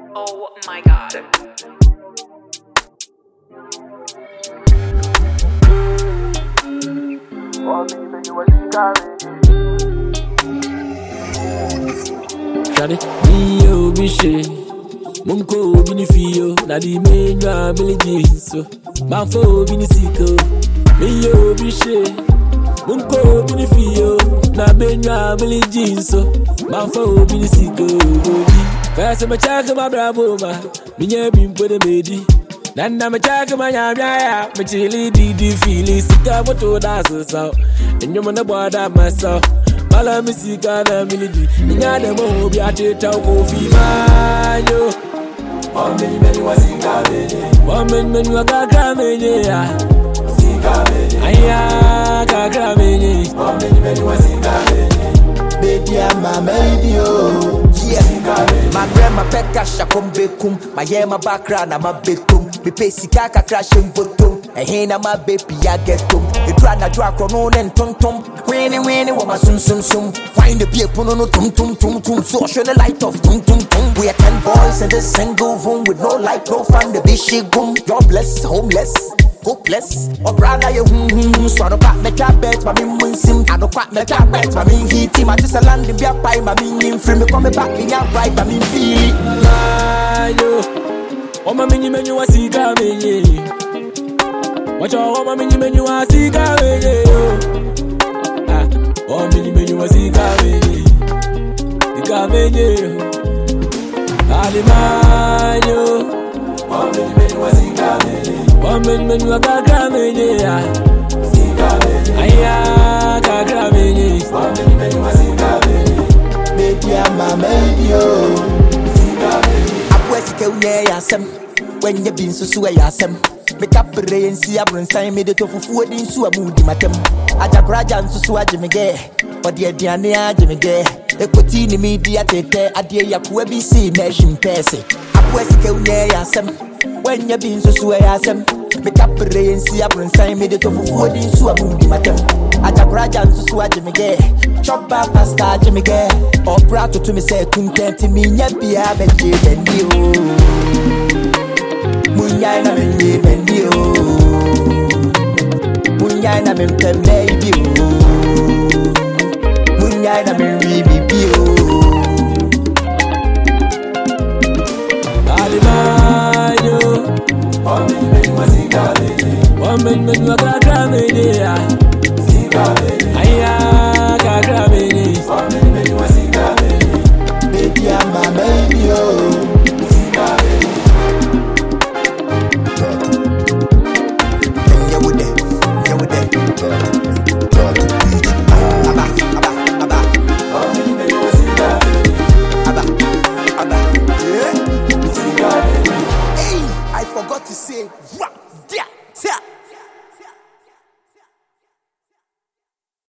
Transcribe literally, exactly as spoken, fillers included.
Oh my god. Shadi, me yo bishe, munko bini fiyo, na di menwa biliji so, manfo bini siko. Me yo bishe, munko bini fiyo, na menwa biliji so, manfo bini siko. First me check my bravo ma, minye bimpo de medi. Nana me check my yaya, me chili di di fili sika moto da so so. Enyo mo na boda myself. Mala mi sika na milidi, ninya de mo bi ate ta ko fi manyo. One many many wa sika menye, one many many wa kaka menye ya. Sika menye, aya kaka menye. One many many wa sika menye. Baby I'm a baby oh. Yeah, my grandma peka shakom bekum, my yeah my background I'm a bekum. Me pay sika ka crashing bottom. And hey na my baby I get tum. You try na draw chrono and tum tum. Winnie winnie wa ma sum sum sum. Find the people no no tum tum tum tum. So show the light of tum tum tum. We are ten boys in this single room with no light, no fun. The bishi boom. You're blessed, homeless, hopeless. Or brother you hum hum. So I don't quite make a bet, but me win sim. I don't quite make a bet, but me heat him. I just a land in beer pie, but me in free. Me coming back in your right, but me feel it. Oh my mini menu wa sika menye. Watch out, oh my mini menu wa sika menye. Ah, oh mini menu wa sika menye. Sika menye. Alimanyo. Oh mini menu wa sika menye. Oh mini menu wa kaka menye. Sika menye. Aya kaka menye. Oh mini menu wa sika menye. baby I'm a baby oh. Sika menye. Sika unye yasem, when you been so swear yasem. Make up rain, see a brun sign me the tofu food in so a moody matem. Aja grajan so so a jimmy gay, but the Diana jimmy gay. A cotini media tete, a dear yaku be see nation pese. A sika unye yasem, when you been so swear yasem. Make up rain, see a brun sign me the tofu food in so a moody matem. Aja grajan so so a jimmy gay. Chop back pasta jimmy gay. Or brought to me say content me nyabi a benji bendi o. Munya na me bendi o. Munya na me baby o. Munya na me baby o. Alimanyo. One man man wa sika menye. One man man wa kaka menye ya. Sika menye. Aya kaka menye. One man man wa sika menye. Baby I'm a baby oh. Sika menye. Yeah we there, yeah we there. Aba, aba, aba. One man man wa sika menye. Aba, aba. Yeah. Sika menye. Hey, I forgot to say. Rap.